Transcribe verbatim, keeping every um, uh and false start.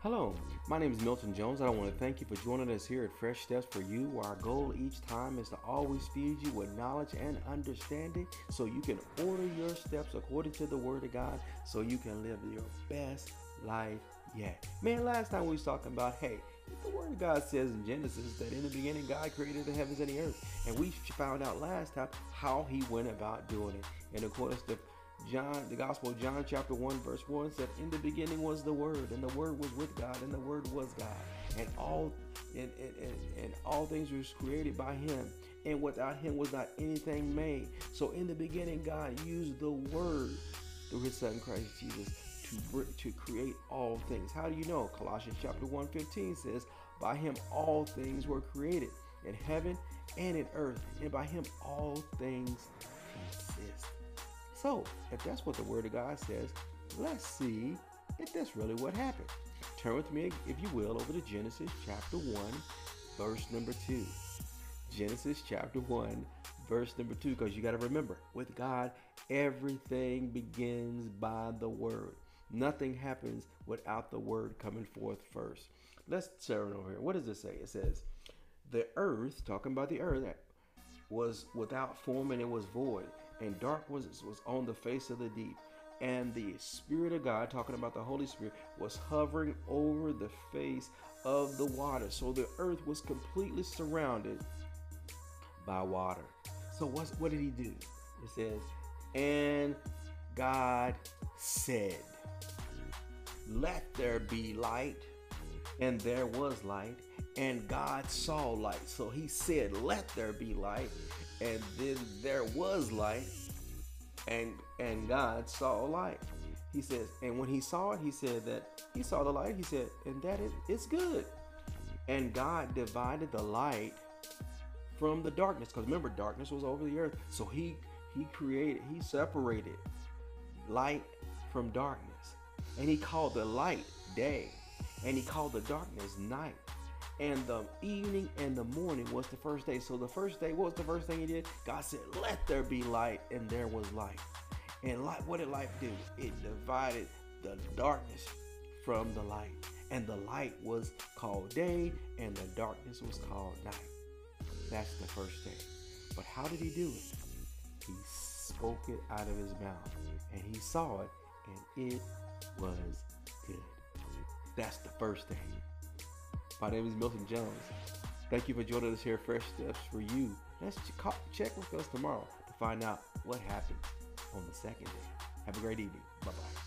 Hello, my name is Milton Jones. I want to thank you for joining us here at Fresh Steps for You, where our goal each time is to always feed you with knowledge and understanding so you can order your steps according to the Word of God so you can live your best life yet. Man, last time we was talking about, hey, the Word of God says in Genesis that in the beginning God created the heavens and the earth. And we found out last time how He went about doing it. And of course, the John, the Gospel of John, chapter one, verse one said, "In the beginning was the Word, and the Word was with God, and the Word was God, and all and, and, and, and all things was created by Him, and without Him was not anything made." So in the beginning, God used the Word through His Son Christ Jesus to to create all things. How do you know? Colossians chapter one, fifteen says, "By Him all things were created, in heaven and in earth, and by Him all things consist." So, if that's what the Word of God says, let's see if that's really what happened. Turn with me, if you will, over to Genesis chapter one, verse number two. Genesis chapter one, verse number two, because you got to remember, with God, everything begins by the Word. Nothing happens without the Word coming forth first. Let's turn over here. What does it say? It says, the earth, talking about the earth, was without form and it was void, and dark was was on the face of the deep, and the Spirit of God, talking about the Holy Spirit, was hovering over the face of the water. So the earth was completely surrounded by water. So what's, what did He do? It says, and God said, "Let there be light," and there was light. And God saw light. So He said, "Let there be light," and then there was light, and and God saw light. He says, and when He saw it, He said that He saw the light. He said, and that it, it's good. And God divided the light from the darkness, because remember, darkness was over the earth. So He He created, He separated light from darkness, and He called the light day, and He called the darkness night. And the evening and the morning was the first day. So the first day, what was the first thing He did? God said, "Let there be light," and there was light. And light, what did light do? It divided the darkness from the light. And the light was called day, and the darkness was called night. That's the first day. But how did He do it? He spoke it out of His mouth, and He saw it, and it was good. That's the first day. My name is Milton Jones. Thank you for joining us here at Fresh Steps for You. Let's check with us tomorrow to find out what happened on the second day. Have a great evening. Bye-bye.